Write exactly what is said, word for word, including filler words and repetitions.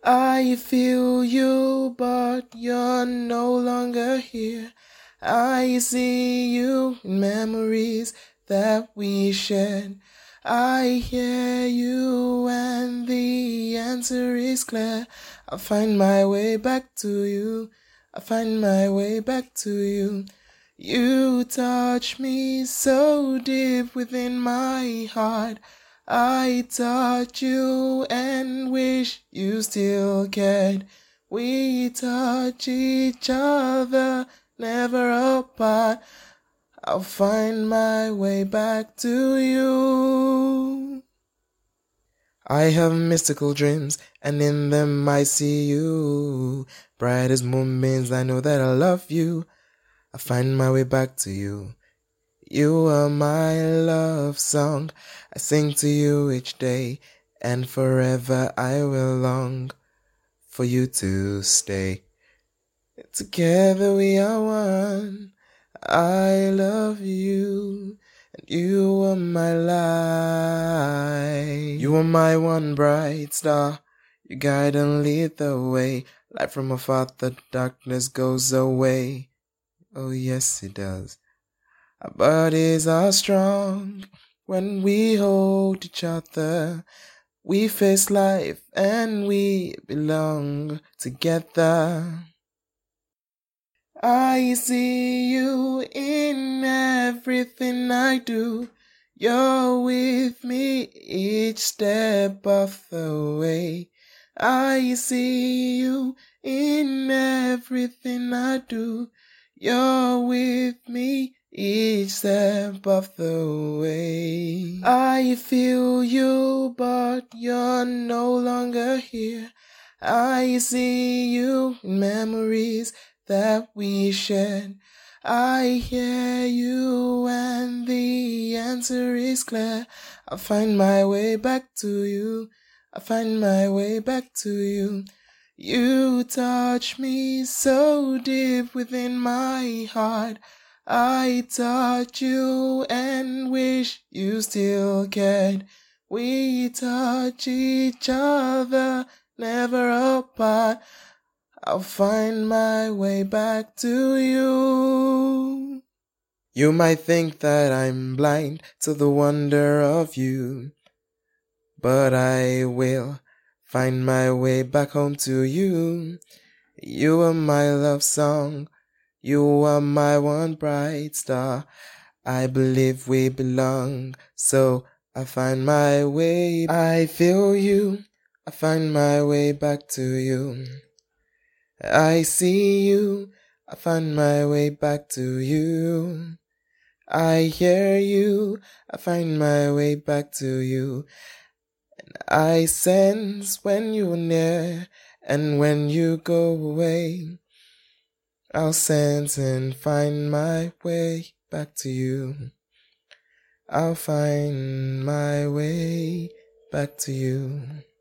I feel you, but you're no longer here. I see you in memories that we shared. I hear you and the answer is clear. I find my way back to you. I find my way back to you. You touch me so deep within my heart. I touch you and wish you still cared. We touch each other, never apart. I'll find my way back to you. I have mystical dreams, and in them I see you. Brightest moments, I know that I love you. I find my way back to you. You are my love song. I sing to you each day, and forever I will long for you to stay. Together we are one. I love you, and you are my light. You are my one bright star. You guide and lead the way. Light from afar, the darkness goes away. Oh yes, it does. Our bodies are strong when we hold each other. We face life and we belong together. I see you in everything I do. You're with me each step of the way. I see you in everything I do. You're with me each step of the way. I feel you, but you're no longer here. I see you in memories that we shared. I hear you and the answer is clear. I find my way back to you. I find my way back to you. You touch me so deep within my heart. I touch you and wish you still cared. We touch each other, never apart. I'll find my way back to you. You might think that I'm blind to the wonder of you, but I will find my way back home to you. You are my love song. You are my one bright star. I believe we belong, so I find my way. I feel you. I find my way back to you. I see you. I find my way back to you. I hear you. I find my way back to you. I sense when you're near, and when you go away, I'll sense and find my way back to you. I'll find my way back to you.